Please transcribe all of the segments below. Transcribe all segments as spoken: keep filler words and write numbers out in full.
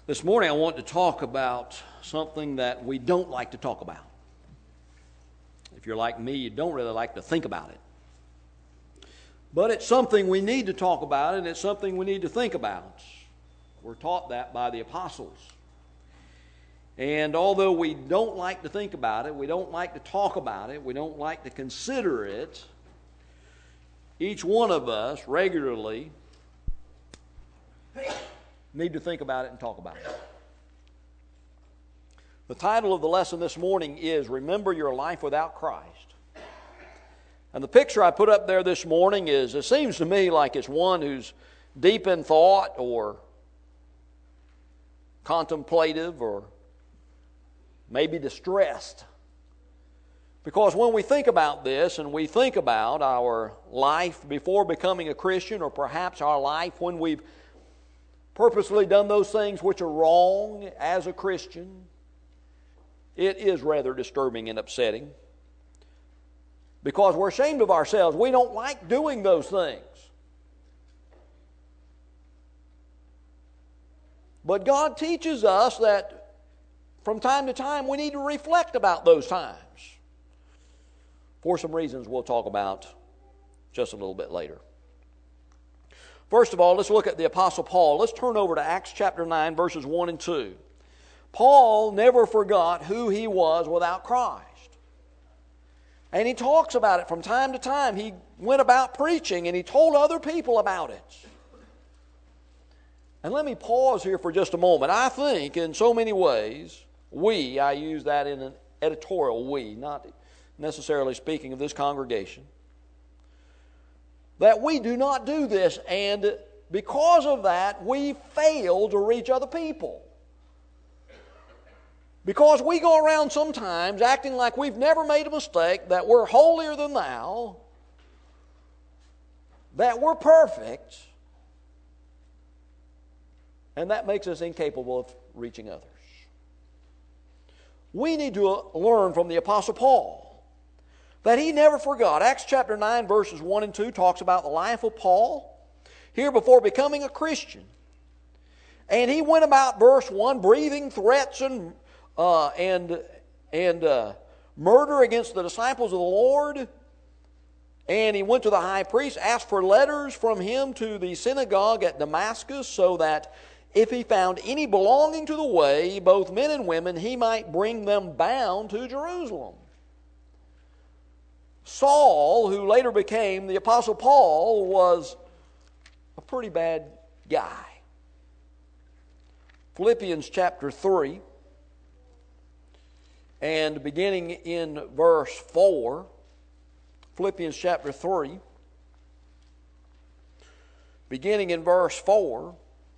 This morning I want to talk about something that we don't like to talk about. If you're like me, you don't really like to think about it. But it's something we need to talk about, and it's something we need to think about. We're taught that by the apostles. And although we don't like to think about it, we don't like to talk about it, we don't like to consider it, each one of us regularly need to think about it and talk about it. The title of the lesson this morning is Remember Your Life Without Christ. And the picture I put up there this morning is, it seems to me like it's one who's deep in thought or contemplative or maybe distressed. Because when we think about this and we think about our life before becoming a Christian, or perhaps our life when we've purposely done those things which are wrong as a Christian, it is rather disturbing and upsetting. Because we're ashamed of ourselves. We don't like doing those things. But God teaches us that from time to time we need to reflect about those times. For some reasons we'll talk about just a little bit later. First of all, let's look at the Apostle Paul. Let's turn over to Acts chapter nine, verses one and two. Paul never forgot who he was without Christ. And he talks about it from time to time. He went about preaching and he told other people about it. And let me pause here for just a moment. I think in so many ways, we, I use that in an editorial we, not necessarily speaking of this congregation, that we do not do this, and because of that, we fail to reach other people. Because we go around sometimes acting like we've never made a mistake, that we're holier than thou, that we're perfect, and that makes us incapable of reaching others. We need to learn from the Apostle Paul that he never forgot. Acts chapter nine, verses one and two talks about the life of Paul here before becoming a Christian. And he went about, verse one, breathing threats and uh, and and uh, murder against the disciples of the Lord. And he went to the high priest, asked for letters from him to the synagogue at Damascus, so that if he found any belonging to the way, both men and women, he might bring them bound to Jerusalem. Saul, who later became the Apostle Paul, was a pretty bad guy. Philippians chapter three, and beginning in verse four, Philippians chapter three, beginning in verse four,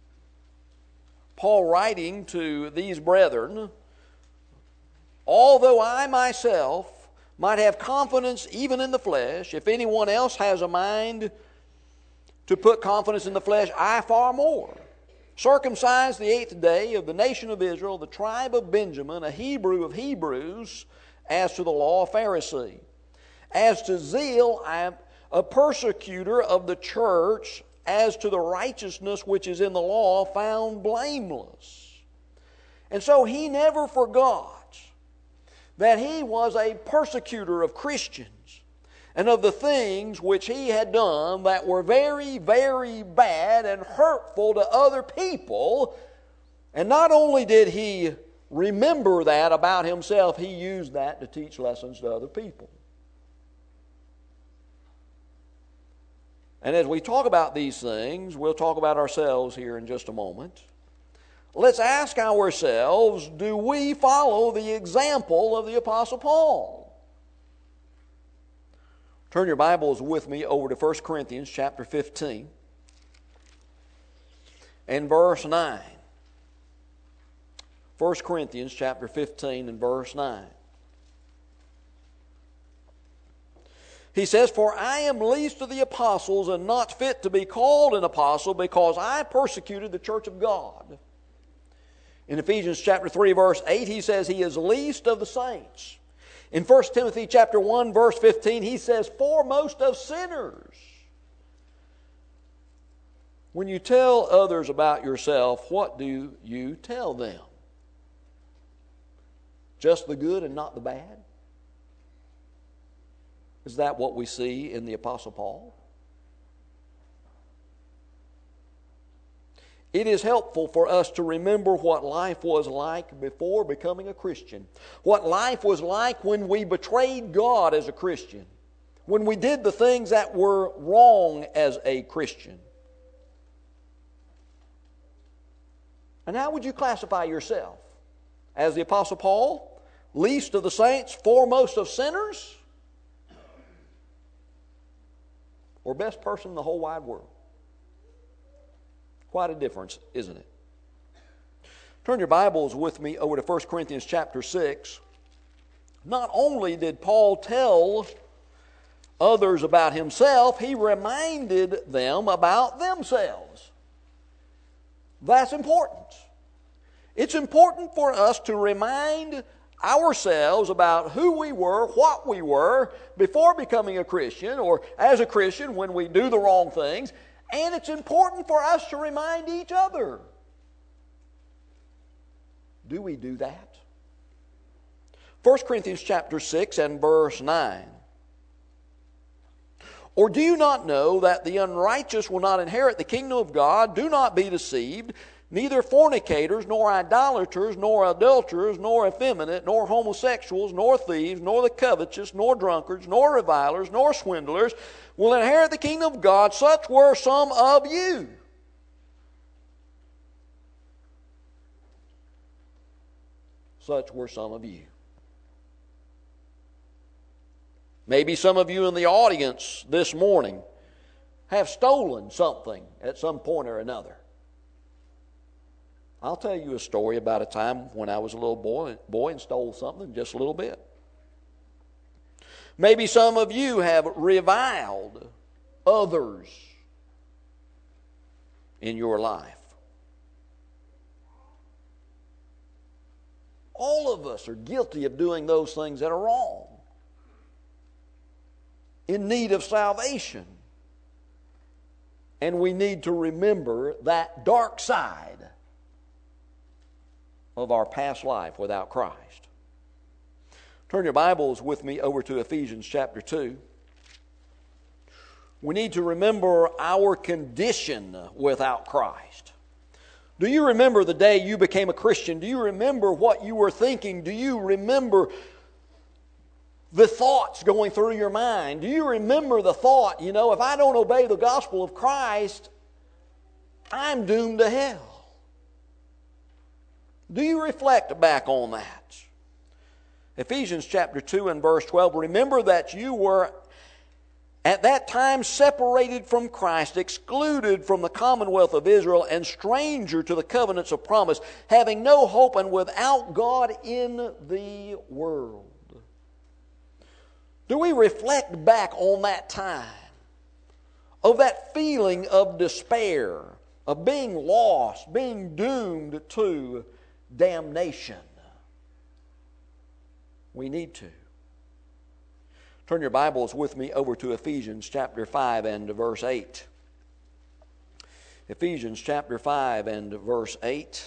Paul writing to these brethren, although I myself might have confidence even in the flesh, if anyone else has a mind to put confidence in the flesh, I far more. Circumcised the eighth day of the nation of Israel, the tribe of Benjamin, a Hebrew of Hebrews, as to the law, a Pharisee. As to zeal, I am a persecutor of the church. As to the righteousness which is in the law, found blameless. And so he never forgot that he was a persecutor of Christians and of the things which he had done that were very, very bad and hurtful to other people. And not only did he remember that about himself, he used that to teach lessons to other people. And as we talk about these things, we'll talk about ourselves here in just a moment. Let's ask ourselves, do we follow the example of the Apostle Paul? Turn your Bibles with me over to First Corinthians chapter fifteen and verse nine. First Corinthians chapter fifteen and verse nine. He says, for I am least of the apostles and not fit to be called an apostle, because I persecuted the church of God. In Ephesians chapter three, verse eight, he says he is least of the saints. In First Timothy chapter one, verse fifteen, he says foremost of sinners. When you tell others about yourself, what do you tell them? Just the good and not the bad? Is that what we see in the Apostle Paul? It is helpful for us to remember what life was like before becoming a Christian. What life was like when we betrayed God as a Christian. When we did the things that were wrong as a Christian. And how would you classify yourself? As the Apostle Paul, least of the saints, foremost of sinners? Or best person in the whole wide world? Quite a difference, isn't it? Turn your Bibles with me over to First Corinthians chapter six. Not only did Paul tell others about himself, he reminded them about themselves. That's important. It's important for us to remind ourselves about who we were, what we were before becoming a Christian, or as a Christian when we do the wrong things. And it's important for us to remind each other. Do we do that? First Corinthians chapter six and verse nine. Or do you not know that the unrighteous will not inherit the kingdom of God? Do not be deceived. Neither fornicators, nor idolaters, nor adulterers, nor effeminate, nor homosexuals, nor thieves, nor the covetous, nor drunkards, nor revilers, nor swindlers will inherit the kingdom of God. Such were some of you. Such were some of you. Maybe some of you in the audience this morning have stolen something at some point or another. I'll tell you a story about a time when I was a little boy, boy and stole something just a little bit. Maybe some of you have reviled others in your life. All of us are guilty of doing those things that are wrong, in need of salvation. And we need to remember that dark side of our past life without Christ. Turn your Bibles with me over to Ephesians chapter two. We need to remember our condition without Christ. Do you remember the day you became a Christian? Do you remember what you were thinking? Do you remember the thoughts going through your mind? Do you remember the thought, you know, if I don't obey the gospel of Christ, I'm doomed to hell? Do you reflect back on that? Ephesians chapter two and verse twelve, remember that you were at that time separated from Christ, excluded from the commonwealth of Israel, and stranger to the covenants of promise, having no hope and without God in the world. Do we reflect back on that time, of that feeling of despair, of being lost, being doomed to damnation? We need to. Turn your Bibles with me over to Ephesians chapter five and verse eight. Ephesians chapter five and verse eight.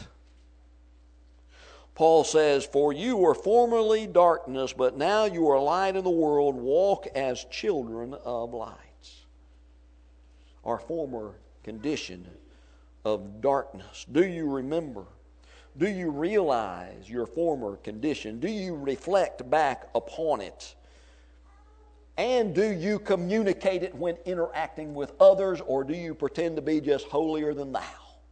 Paul says, "For you were formerly darkness, but now you are light in the world. Walk as children of light." Our former condition of darkness. Do you remember? Do you realize your former condition? Do you reflect back upon it? And do you communicate it when interacting with others, or do you pretend to be just holier than thou?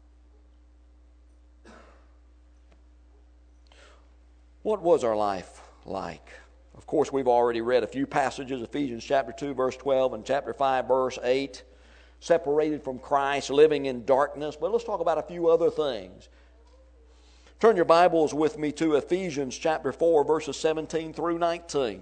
What was our life like? Of course, we've already read a few passages, Ephesians chapter two, verse twelve, and chapter five, verse eight. Separated from Christ, living in darkness. But let's talk about a few other things. Turn your Bibles with me to Ephesians chapter four, verses seventeen through nineteen.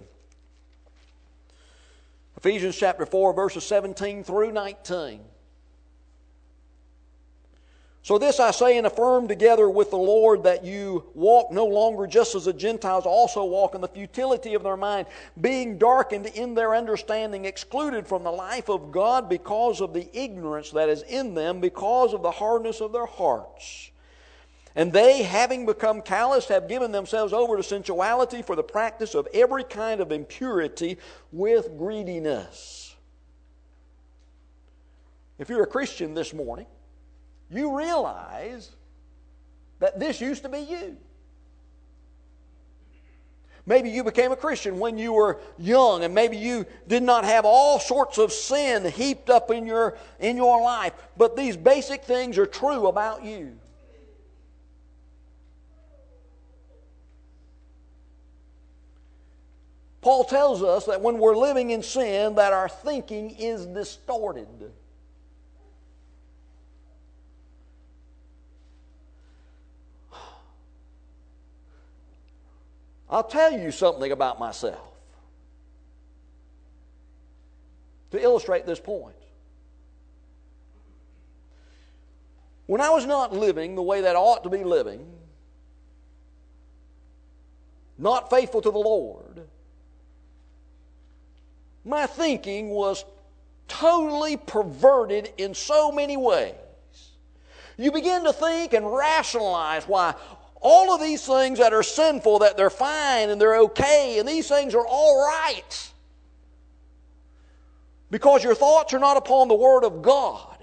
Ephesians chapter four, verses seventeen through nineteen. So this I say and affirm together with the Lord, that you walk no longer just as the Gentiles also walk in the futility of their mind, being darkened in their understanding, excluded from the life of God because of the ignorance that is in them, because of the hardness of their hearts. And they, having become callous, have given themselves over to sensuality for the practice of every kind of impurity with greediness. If you're a Christian this morning, you realize that this used to be you. Maybe you became a Christian when you were young, and maybe you did not have all sorts of sin heaped up in your, in your life. But these basic things are true about you. Paul tells us that when we're living in sin, that our thinking is distorted. I'll tell you something about myself to illustrate this point. When I was not living the way that I ought to be living, not faithful to the Lord, my thinking was totally perverted in so many ways. You begin to think and rationalize why all of these things that are sinful, that they're fine and they're okay, and these things are all right. Because your thoughts are not upon the Word of God.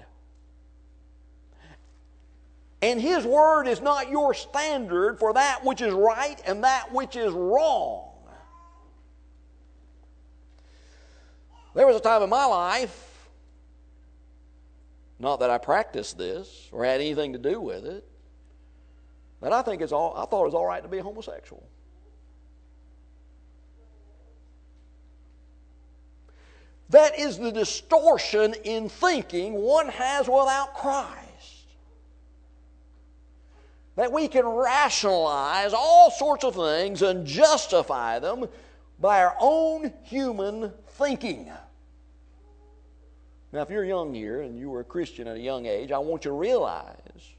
And His Word is not your standard for that which is right and that which is wrong. There was a time in my life, not that I practiced this or had anything to do with it, that I think it's all I thought it was all right to be a homosexual. That is the distortion in thinking one has without Christ. That we can rationalize all sorts of things and justify them by our own human thinking. Now, if you're young here and you were a Christian at a young age, I want you to realize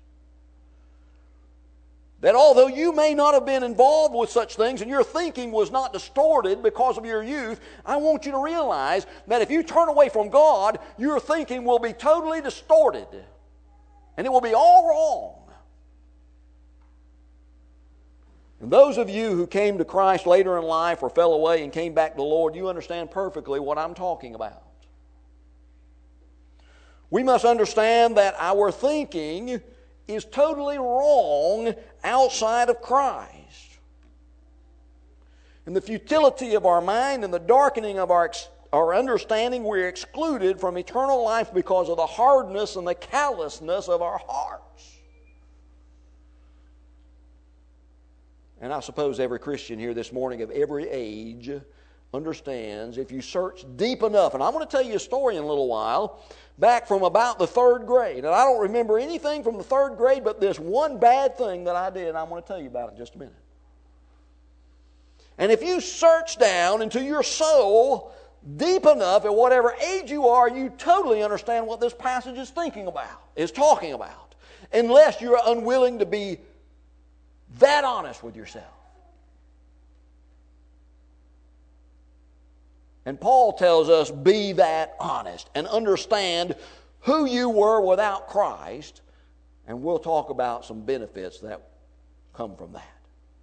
that although you may not have been involved with such things and your thinking was not distorted because of your youth, I want you to realize that if you turn away from God, your thinking will be totally distorted and it will be all wrong. And those of you who came to Christ later in life or fell away and came back to the Lord, you understand perfectly what I'm talking about. We must understand that our thinking is totally wrong outside of Christ. In the futility of our mind and the darkening of our, our understanding, we're excluded from eternal life because of the hardness and the callousness of our hearts. And I suppose every Christian here this morning of every age understands, if you search deep enough, and I'm going to tell you a story in a little while, back from about the third grade. And I don't remember anything from the third grade but this one bad thing that I did, and I'm going to tell you about it in just a minute. And if you search down into your soul deep enough at whatever age you are, you totally understand what this passage is thinking about, is talking about, unless you're unwilling to be that honest with yourself. And Paul tells us, be that honest and understand who you were without Christ, and we'll talk about some benefits that come from that.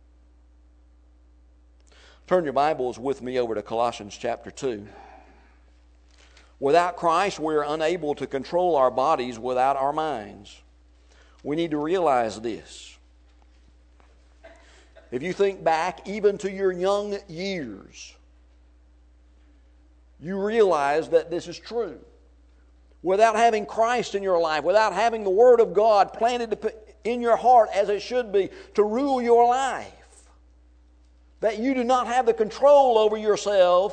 Turn your Bibles with me over to Colossians chapter two. Without Christ, we're unable to control our bodies without our minds. We need to realize this. If you think back even to your young years, you realize that this is true. Without having Christ in your life, without having the Word of God planted in your heart as it should be to rule your life, that you do not have the control over yourself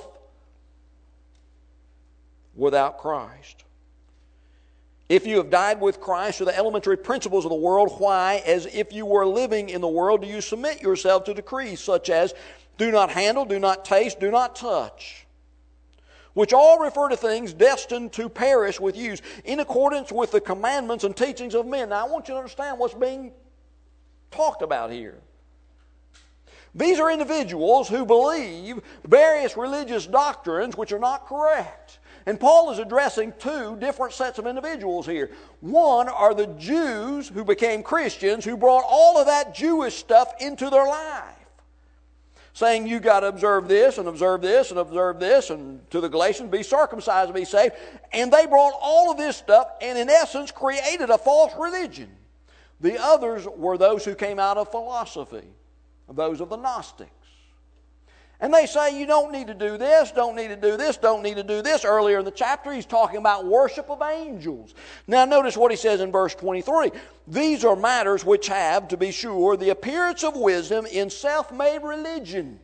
without Christ. If you have died with Christ to the elementary principles of the world, why, as if you were living in the world, do you submit yourself to decrees such as do not handle, do not taste, do not touch? which all refer to things destined to perish with use, in accordance with the commandments and teachings of men. Now, I want you to understand what's being talked about here. These are individuals who believe various religious doctrines which are not correct. And Paul is addressing two different sets of individuals here. One are the Jews who became Christians, who brought all of that Jewish stuff into their life, saying you got to observe this and observe this and observe this, and to the Galatians, be circumcised and be saved. And they brought all of this stuff and in essence created a false religion. The others were those who came out of philosophy, those of the Gnostics. And they say you don't need to do this, don't need to do this, don't need to do this. Earlier in the chapter, he's talking about worship of angels. Now notice what he says in verse twenty-three. These are matters which have, to be sure, the appearance of wisdom in self-made religion.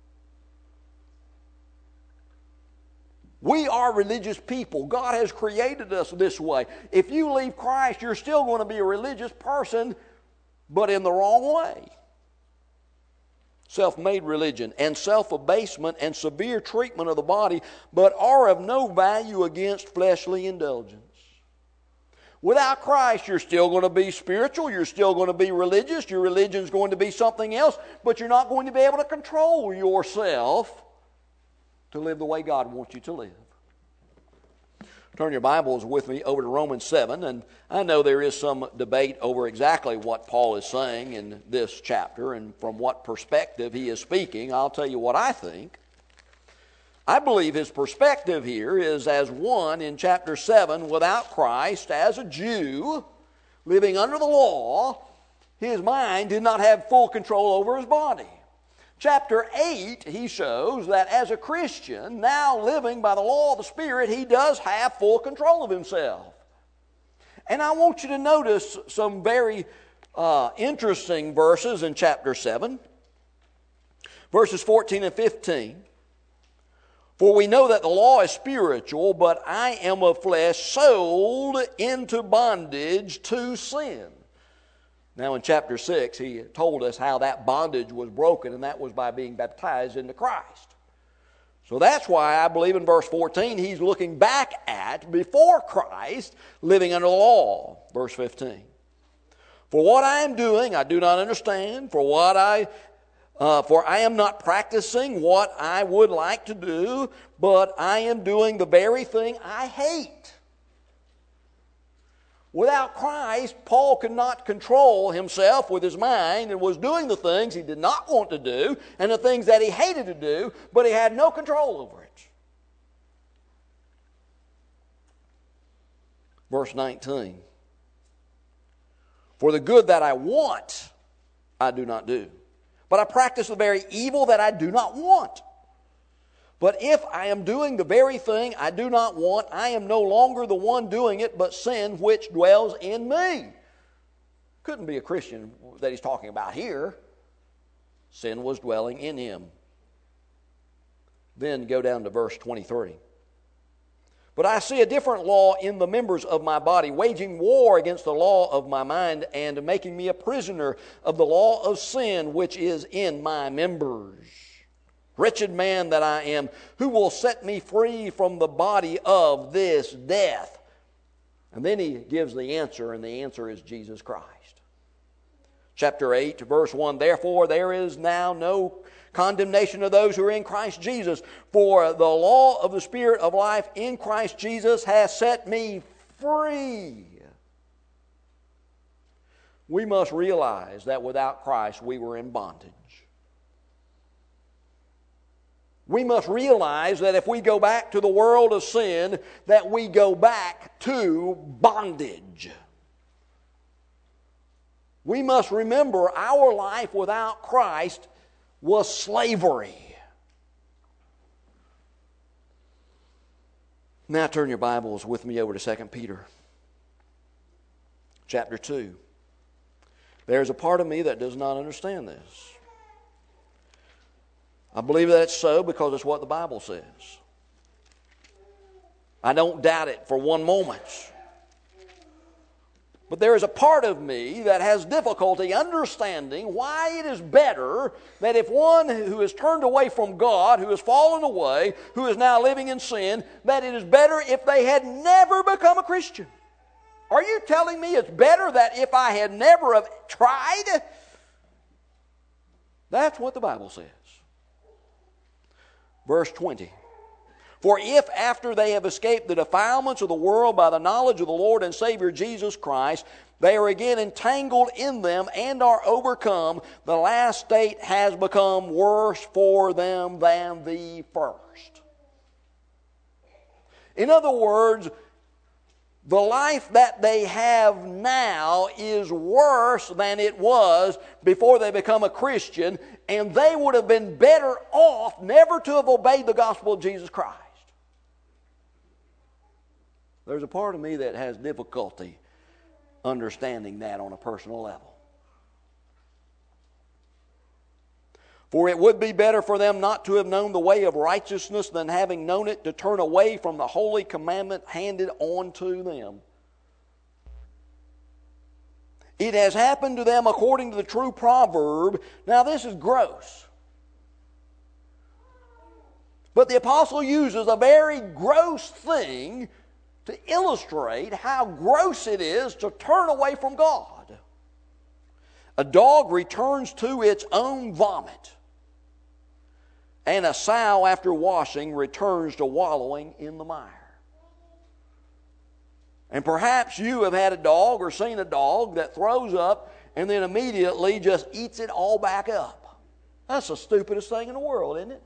We are religious people. God has created us this way. If you leave Christ, you're still going to be a religious person, but in the wrong way. Self-made religion and self-abasement and severe treatment of the body, but are of no value against fleshly indulgence. Without Christ, you're still going to be spiritual, you're still going to be religious, your religion's going to be something else, but you're not going to be able to control yourself to live the way God wants you to live. Turn your Bibles with me over to Romans seven, and I know there is some debate over exactly what Paul is saying in this chapter and from what perspective he is speaking. I'll tell you what I think. I believe his perspective here is as one in chapter seven without Christ, as a Jew living under the law, his mind did not have full control over his body. Chapter eight, he shows that as a Christian, now living by the law of the Spirit, he does have full control of himself. And I want you to notice some very uh, interesting verses in chapter seven. Verses fourteen and fifteen. For we know that the law is spiritual, but I am of flesh, sold into bondage to sin. Now in chapter six, he told us how that bondage was broken, and that was by being baptized into Christ. So that's why I believe in verse fourteen, he's looking back at, before Christ, living under the law. Verse fifteen. For what I am doing, I do not understand. For what I, uh, for I am not practicing what I would like to do, but I am doing the very thing I hate. Without Christ, Paul could not control himself with his mind and was doing the things he did not want to do and the things that he hated to do, but he had no control over it. Verse nineteen. For the good that I want, I do not do, but I practice the very evil that I do not want. But if I am doing the very thing I do not want, I am no longer the one doing it, but sin which dwells in me. Couldn't be a Christian that he's talking about here. Sin was dwelling in him. Then go down to verse twenty-three. But I see a different law in the members of my body, waging war against the law of my mind and making me a prisoner of the law of sin which is in my members. Wretched man that I am, who will set me free from the body of this death? And then he gives the answer, and the answer is Jesus Christ. Chapter eight, verse one, therefore there is now no condemnation of those who are in Christ Jesus, for the law of the Spirit of life in Christ Jesus has set me free. We must realize that without Christ we were in bondage. We must realize that if we go back to the world of sin, that we go back to bondage. We must remember our life without Christ was slavery. Now turn your Bibles with me over to Second Peter chapter two. There's a part of me that does not understand this. I believe that it's so because it's what the Bible says. I don't doubt it for one moment. But there is a part of me that has difficulty understanding why it is better that if one who has turned away from God, who has fallen away, who is now living in sin, that it is better if they had never become a Christian. Are you telling me it's better that if I had never have tried? That's what the Bible says. Verse twenty. For if after they have escaped the defilements of the world by the knowledge of the Lord and Savior Jesus Christ, they are again entangled in them and are overcome, the last state has become worse for them than the first. In other words, the life that they have now is worse than it was before they become a Christian, and they would have been better off never to have obeyed the gospel of Jesus Christ. There's a part of me that has difficulty understanding that on a personal level. For it would be better for them not to have known the way of righteousness than having known it to turn away from the holy commandment handed on to them. It has happened to them according to the true proverb. Now this is gross. But the apostle uses a very gross thing to illustrate how gross it is to turn away from God. A dog returns to its own vomit, and a sow after washing returns to wallowing in the mire. And perhaps you have had a dog or seen a dog that throws up and then immediately just eats it all back up. That's the stupidest thing in the world, isn't it?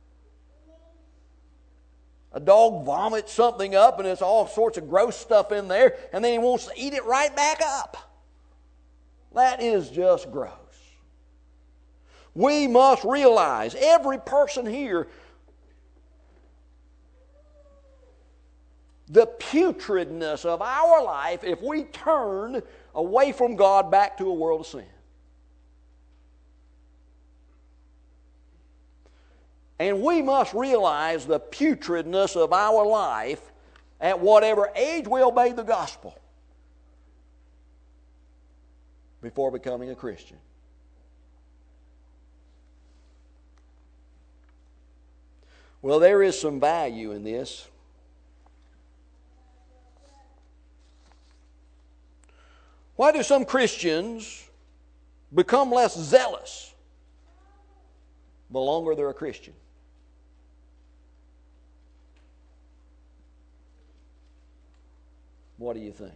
A dog vomits something up and there's all sorts of gross stuff in there, and then he wants to eat it right back up. That is just gross. We must realize, every person here, the putridness of our life if we turn away from God back to a world of sin. And we must realize the putridness of our life at whatever age we obey the gospel before becoming a Christian. Well, there is some value in this. Why do some Christians become less zealous the longer they're a Christian? What do you think?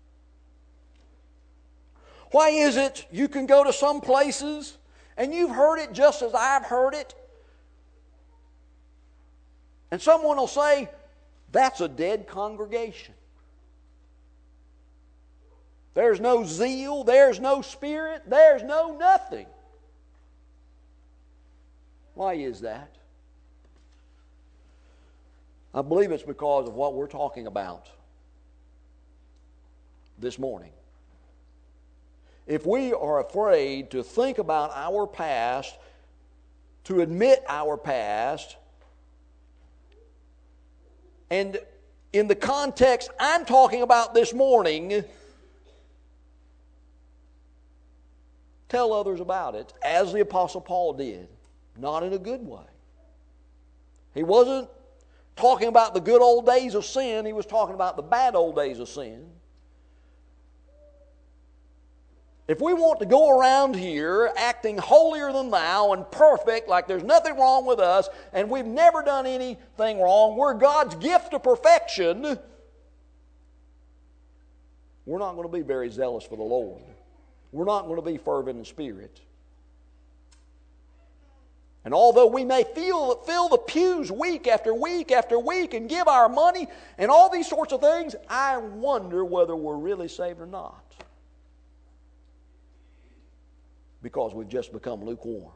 Why is it you can go to some places and you've heard it just as I've heard it, and someone will say, that's a dead congregation. There's no zeal, there's no spirit, there's no nothing. Why is that? I believe it's because of what we're talking about this morning. If we are afraid to think about our past, to admit our past, and in the context I'm talking about this morning, tell others about it, as the Apostle Paul did, not in a good way. He wasn't talking about the good old days of sin, he was talking about the bad old days of sin. If we want to go around here acting holier than thou and perfect, like there's nothing wrong with us, and we've never done anything wrong, we're God's gift to perfection, we're not going to be very zealous for the Lord. We're not going to be fervent in spirit. And although we may feel, fill the pews week after week after week and give our money and all these sorts of things, I wonder whether we're really saved or not. Because we've just become lukewarm.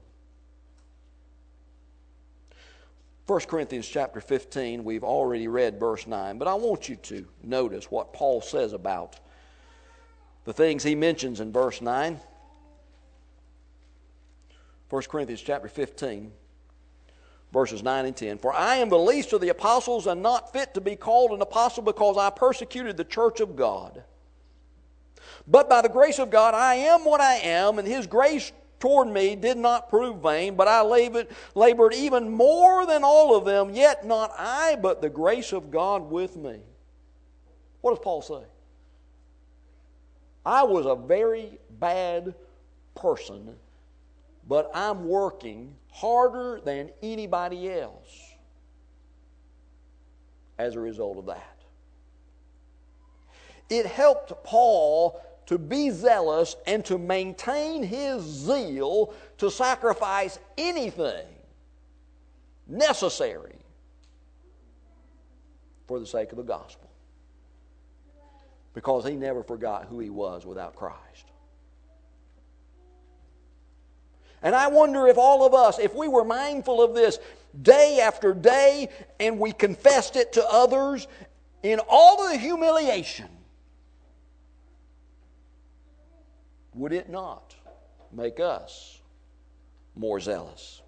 First Corinthians chapter fifteen, we've already read verse nine, but I want you to notice what Paul says about the things he mentions in verse nine. First Corinthians chapter fifteen, verses nine and ten. For I am the least of the apostles and not fit to be called an apostle because I persecuted the church of God. But by the grace of God, I am what I am, and His grace toward me did not prove vain, but I labored, labored even more than all of them, yet not I, but the grace of God with me. What does Paul say? I was a very bad person, but I'm working harder than anybody else as a result of that. It helped Paul to be zealous and to maintain his zeal to sacrifice anything necessary for the sake of the gospel. Because he never forgot who he was without Christ. And I wonder if all of us, if we were mindful of this day after day and we confessed it to others in all of the humiliation, would it not make us more zealous?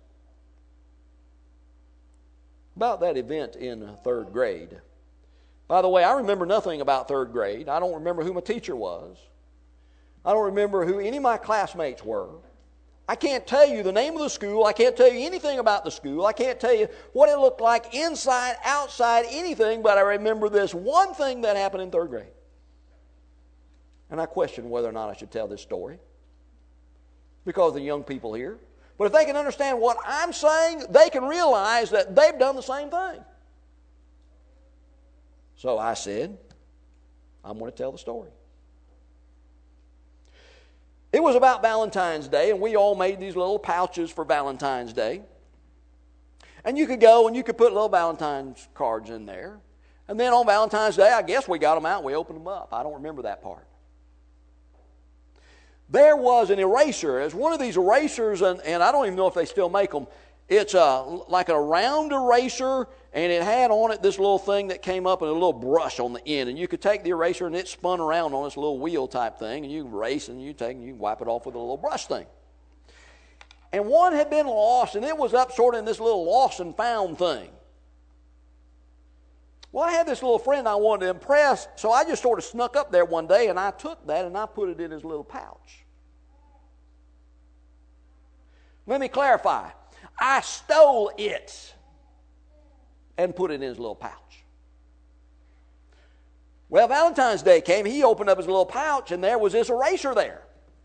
About that event in third grade. By the way, I remember nothing about third grade. I don't remember who my teacher was. I don't remember who any of my classmates were. I can't tell you the name of the school. I can't tell you anything about the school. I can't tell you what it looked like inside, outside, anything, but I remember this one thing that happened in third grade. And I question whether or not I should tell this story because of the young people here. But if they can understand what I'm saying, they can realize that they've done the same thing. So I said, I'm going to tell the story. It was about Valentine's Day, and we all made these little pouches for Valentine's Day. And you could go and you could put little Valentine's cards in there. And then on Valentine's Day, I guess we got them out and we opened them up. I don't remember that part. There was an eraser. It's one of these erasers, and, and I don't even know if they still make them. It's a, like a round eraser, and it had on it this little thing that came up and a little brush on the end. And you could take the eraser and it spun around on this little wheel type thing, and you can erase and you take and you wipe it off with a little brush thing. And one had been lost, and it was up sort of in this little lost and found thing. Well, I had this little friend I wanted to impress, so I just sort of snuck up there one day, and I took that and I put it in his little pouch. Let me clarify. I stole it and put it in his little pouch. Well, Valentine's Day came. He opened up his little pouch, and there was this eraser there.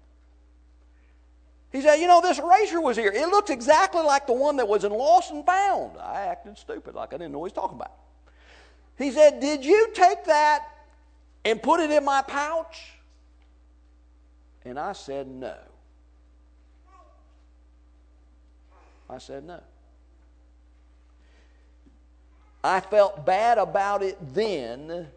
He said, you know, this eraser was here. It looks exactly like the one that was in Lost and Found. I acted stupid, like I didn't know what he was talking about. He said, did you take that and put it in my pouch? And I said, no. I said, no. I felt bad about it then.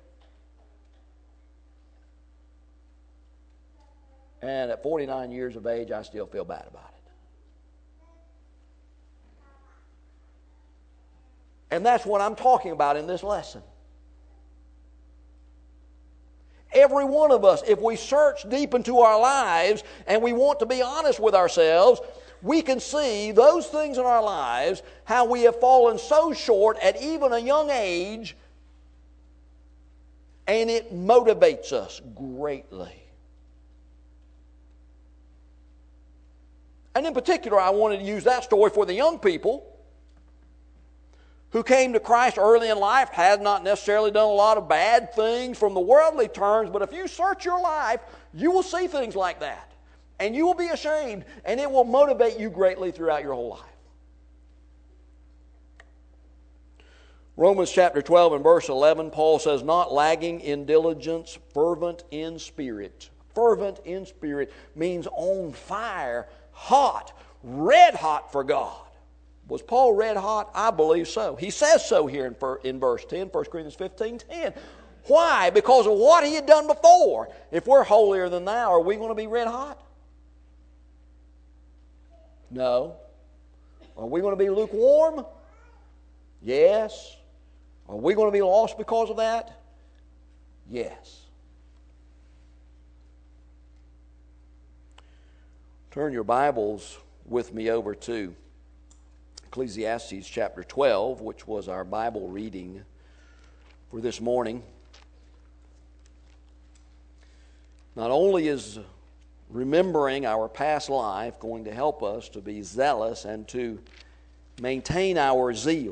And at forty-nine years of age, I still feel bad about it. And that's what I'm talking about in this lesson. Every one of us, if we search deep into our lives and we want to be honest with ourselves, we can see those things in our lives, how we have fallen so short at even a young age, and it motivates us greatly. And in particular, I wanted to use that story for the young people who came to Christ early in life, had not necessarily done a lot of bad things from the worldly terms, but if you search your life, you will see things like that. And you will be ashamed, and it will motivate you greatly throughout your whole life. Romans chapter twelve and verse eleven, Paul says, not lagging in diligence, fervent in spirit. Fervent in spirit means on fire, hot, red hot for God. Was Paul red hot? I believe so. He says so here in, in verse ten, First Corinthians fifteen ten. Why? Because of what he had done before. If we're holier than thou, are we going to be red hot? No. Are we going to be lukewarm? Yes. Are we going to be lost because of that? Yes. Turn your Bibles with me over to Ecclesiastes chapter twelve, which was our Bible reading for this morning. Not only is remembering our past life going to help us to be zealous and to maintain our zeal,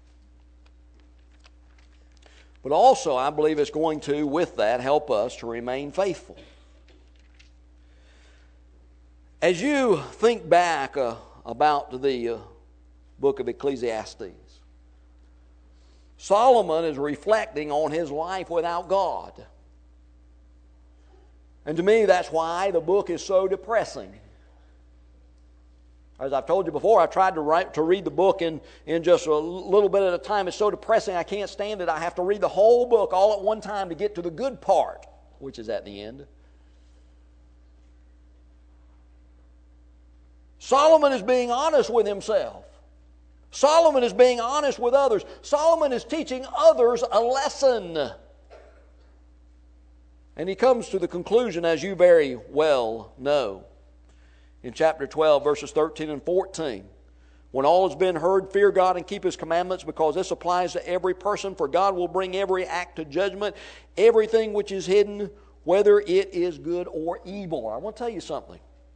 but also I believe it's going to, with that, help us to remain faithful. As you think back uh, about the uh, book of Ecclesiastes, Solomon is reflecting on his life without God. And to me, that's why the book is so depressing. As I've told you before, I tried to write to read the book in, in just a little bit at a time. It's so depressing, I can't stand it. I have to read the whole book all at one time to get to the good part, which is at the end. Solomon is being honest with himself. Solomon is being honest with others. Solomon is teaching others a lesson. And he comes to the conclusion, as you very well know, in chapter twelve, verses thirteen and fourteen. When all has been heard, fear God and keep His commandments, because this applies to every person, for God will bring every act to judgment, everything which is hidden, whether it is good or evil. I want to tell you something.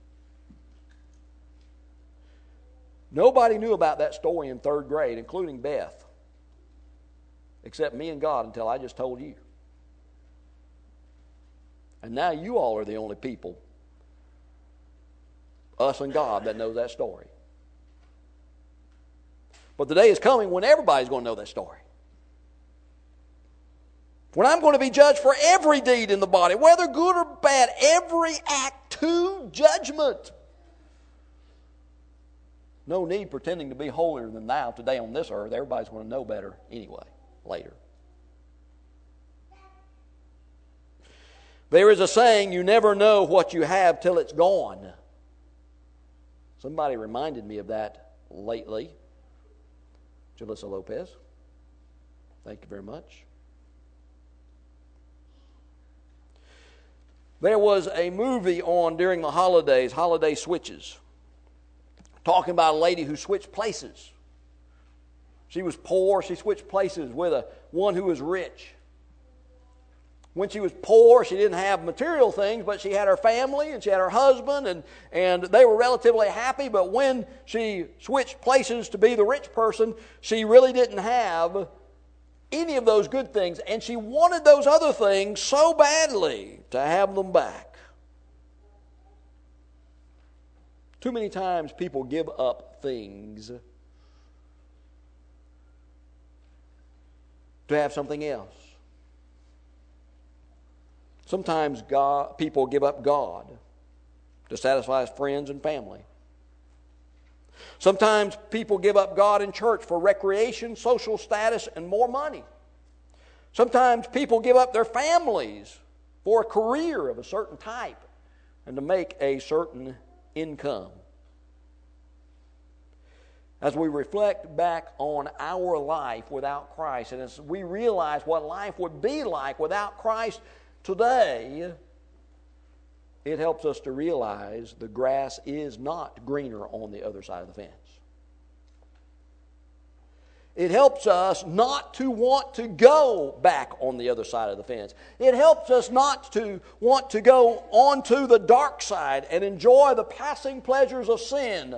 Nobody knew about that story in third grade, including Beth, except me and God, until I just told you. And now you all are the only people, us and God, that knows that story. But the day is coming when everybody's going to know that story. When I'm going to be judged for every deed in the body, whether good or bad, every act to judgment. No need pretending to be holier than thou today on this earth. Everybody's going to know better anyway, later. There is a saying, you never know what you have till it's gone. Somebody reminded me of that lately. Jalissa Lopez. Thank you very much. There was a movie on during the holidays, Holiday Switches, talking about a lady who switched places. She was poor. She switched places with a one who was rich. When she was poor, she didn't have material things, but she had her family and she had her husband, and, and they were relatively happy. But when she switched places to be the rich person, she really didn't have any of those good things. And she wanted those other things so badly to have them back. Too many times people give up things to have something else. Sometimes God, people give up God to satisfy his friends and family. Sometimes people give up God in church for recreation, social status, and more money. Sometimes people give up their families for a career of a certain type and to make a certain income. As we reflect back on our life without Christ, and as we realize what life would be like without Christ today, it helps us to realize the grass is not greener on the other side of the fence. It helps us not to want to go back on the other side of the fence. It helps us not to want to go onto the dark side and enjoy the passing pleasures of sin.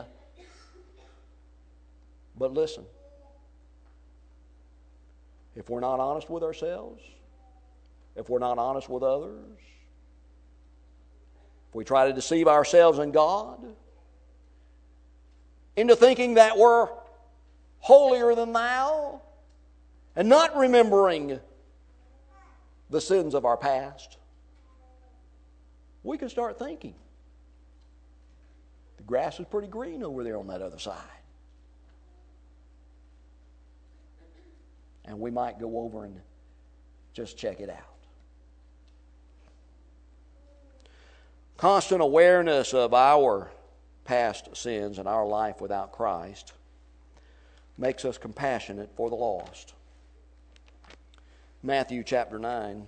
But listen, if we're not honest with ourselves, if we're not honest with others, if we try to deceive ourselves and God into thinking that we're holier than thou and not remembering the sins of our past, we can start thinking the grass is pretty green over there on that other side. And we might go over and just check it out. Constant awareness of our past sins and our life without Christ makes us compassionate for the lost. Matthew chapter nine.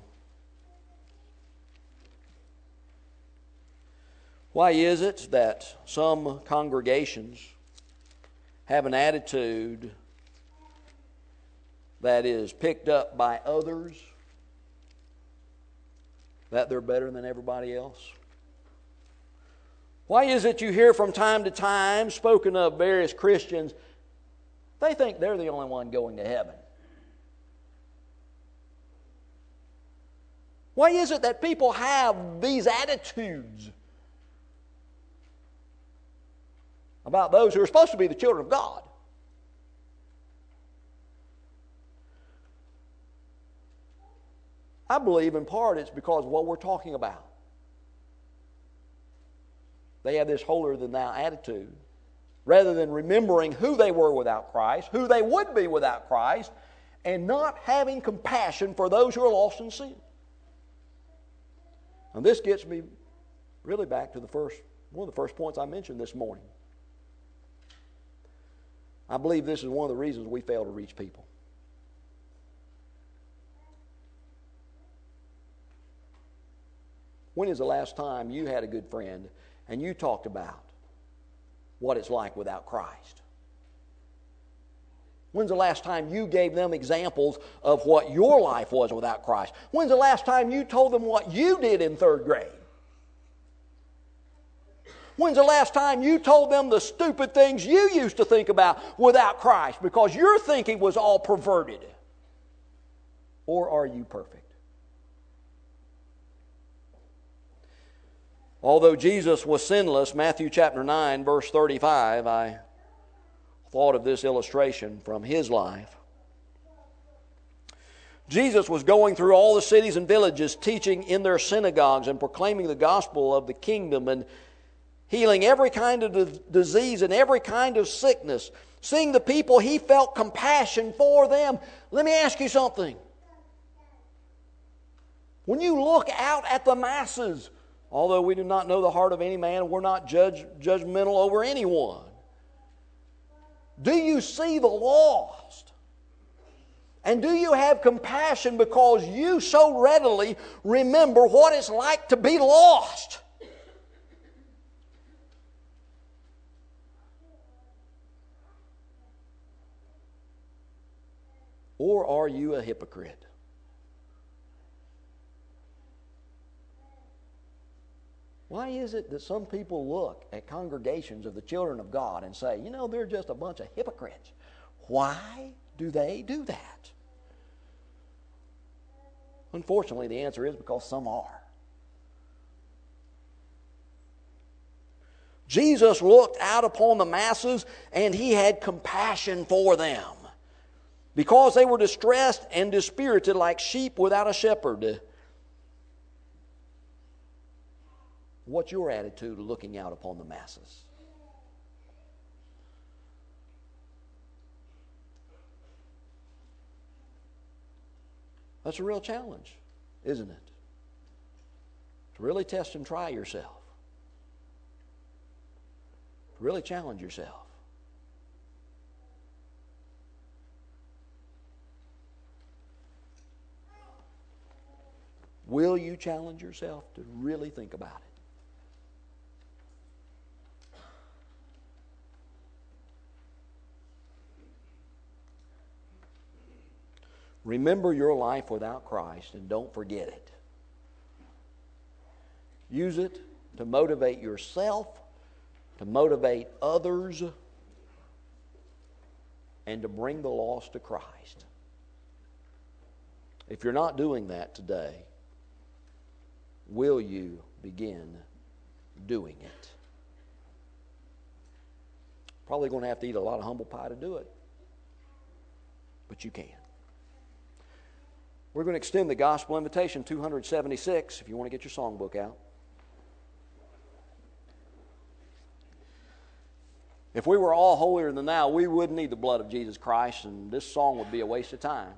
Why is it that some congregations have an attitude that is picked up by others that they're better than everybody else? Why is it you hear from time to time spoken of various Christians, they think they're the only one going to heaven? Why is it that people have these attitudes about those who are supposed to be the children of God? I believe in part it's because of what we're talking about. They have this holier-than-thou attitude. Rather than remembering who they were without Christ, who they would be without Christ, and not having compassion for those who are lost in sin. And this gets me really back to the first, one of the first points I mentioned this morning. I believe this is one of the reasons we fail to reach people. When is the last time you had a good friend and you talked about what it's like without Christ? When's the last time you gave them examples of what your life was without Christ? When's the last time you told them what you did in third grade? When's the last time you told them the stupid things you used to think about without Christ because your thinking was all perverted? Or are you perfect? Although Jesus was sinless, Matthew chapter nine, verse thirty-five, I thought of this illustration from his life. Jesus was going through all the cities and villages, teaching in their synagogues and proclaiming the gospel of the kingdom and healing every kind of disease and every kind of sickness. Seeing the people, he felt compassion for them. Let me ask you something. When you look out at the masses, although we do not know the heart of any man, we're not judge, judgmental over anyone. Do you see the lost? And do you have compassion because you so readily remember what it's like to be lost? Or are you a hypocrite? Why is it that some people look at congregations of the children of God and say, you know, they're just a bunch of hypocrites? Why do they do that? Unfortunately, the answer is because some are. Jesus looked out upon the masses and he had compassion for them because they were distressed and dispirited like sheep without a shepherd. What's your attitude of looking out upon the masses? That's a real challenge, isn't it? To really test and try yourself. To really challenge yourself. Will you challenge yourself to really think about it? Remember your life without Christ and don't forget it. Use it to motivate yourself, to motivate others, and to bring the lost to Christ. If you're not doing that today, will you begin doing it? Probably going to have to eat a lot of humble pie to do it, but you can. We're going to extend the gospel invitation, two hundred seventy-six, if you want to get your songbook out. If we were all holier than thou, we wouldn't need the blood of Jesus Christ, and this song would be a waste of time.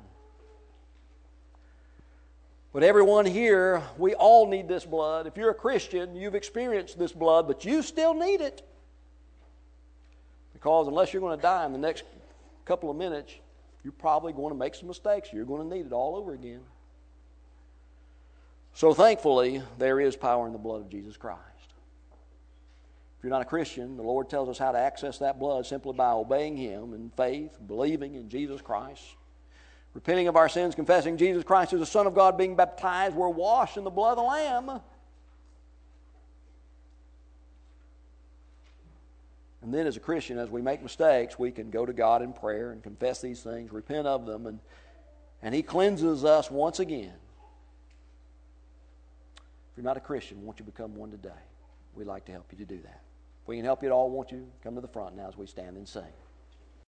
But everyone here, we all need this blood. If you're a Christian, you've experienced this blood, but you still need it. Because unless you're going to die in the next couple of minutes, you're probably going to make some mistakes. You're going to need it all over again. So thankfully, there is power in the blood of Jesus Christ. If you're not a Christian, the Lord tells us how to access that blood simply by obeying Him in faith, believing in Jesus Christ. Repenting of our sins, confessing Jesus Christ as the Son of God, being baptized, we're washed in the blood of the Lamb. And then as a Christian, as we make mistakes, we can go to God in prayer and confess these things, repent of them, and, and He cleanses us once again. If you're not a Christian, won't you become one today? We'd like to help you to do that. If we can help you at all, won't you come to the front now as we stand and sing.